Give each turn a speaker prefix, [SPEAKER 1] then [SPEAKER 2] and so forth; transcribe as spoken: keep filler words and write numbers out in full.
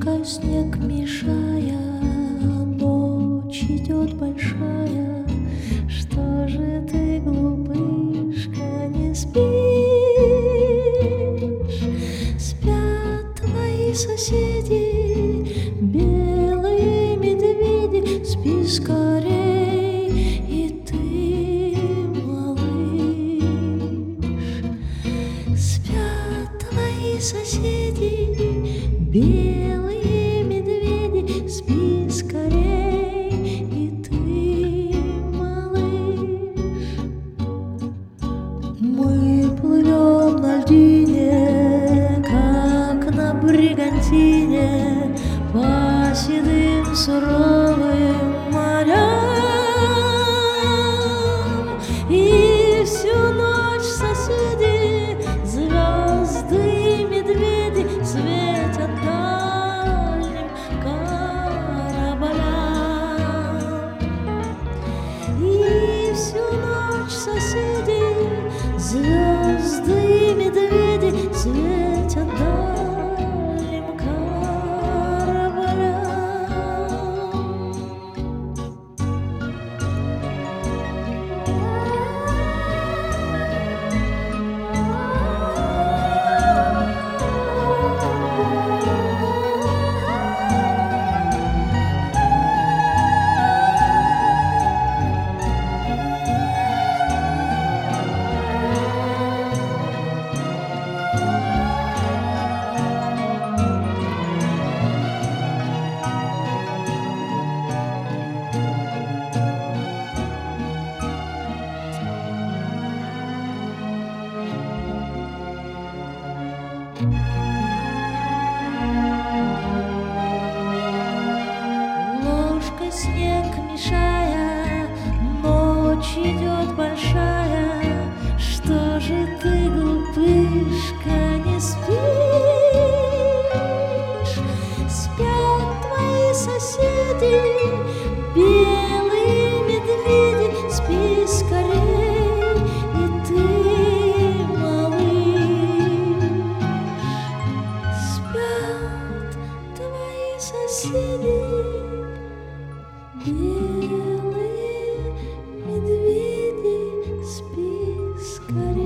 [SPEAKER 1] Ложка снег мешая, ночь идет большая. Что же ты, глупышка, не спишь? Спят твои соседи, белые медведи. Спи скорей, и ты, малыш. Спят твои соседи, белые медведи. Спи скорей, и ты, малыш. Мы плывем на льдине, как на бригантине, по седым суровым морям. И всю ночь соседи, звезды и медведи, светят дальним кораблям. И всю ночь соседи, звезды и медведи, светят дальним кораблям. Ложка снег мешая, ночь идет большая. Что же ты, глупышка, не спишь? Спят твои соседи, белые медведи. Спи скорей, и ты, малыш. Спят твои соседи, белые медведи. Спи скорей.